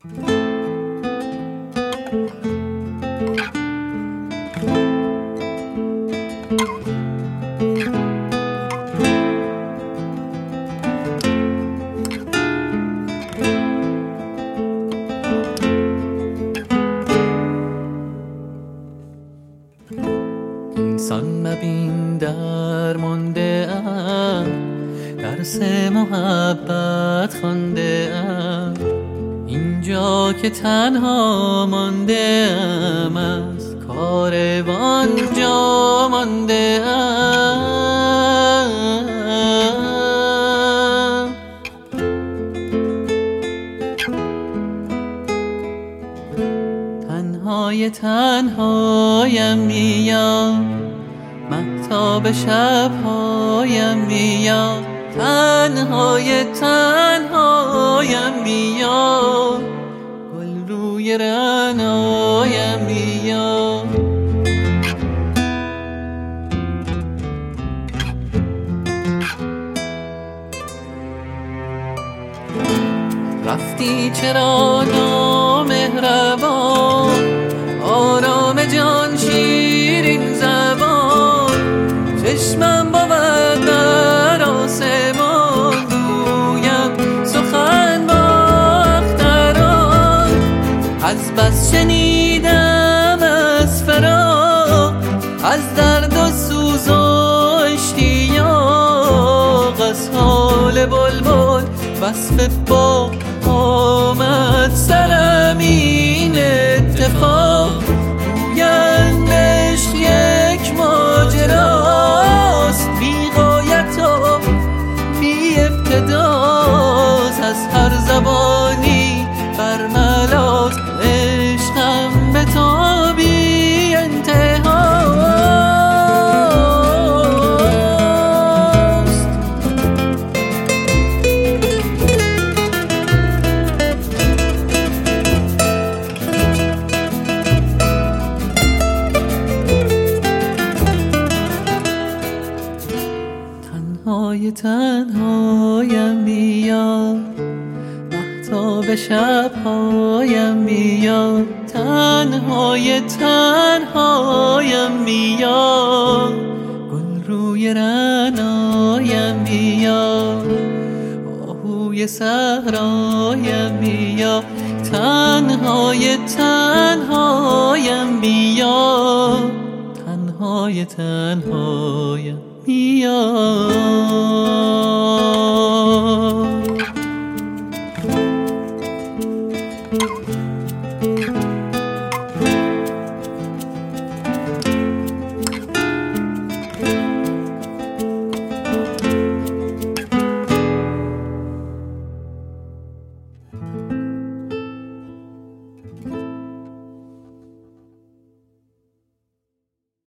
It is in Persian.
انسان مبین درمانده ام، درس محبت خوانده ام، اینجا که تنها مانده ام، از کاروان جا مانده ام. تنهایم میاد، مهتاب شبهایم میاد، تنهایم میاد، گل روی رعنایم میاد. رفتی چرا نامهربان، آرام جان شیرین زبان، چشمم بود در آسمان، گویم سخن با اختران. از بس شنیدم از فراق، از درد و سوز و اشتیاق، از حال بلبل وصف باغ آمد سرم این اتفاق. گویند عشق یک ماجراست، بی غایت و بی ابتداست، از هر زبانی برملاست، عشقم به تا بی انتهاست. تنهایم میاد، مهتاب شبهایم میاد، تنهایم میاد، گل روی رعنایم میاد، آهوی صحرایم میاد، تنهایم میاد، تنهایم میاد.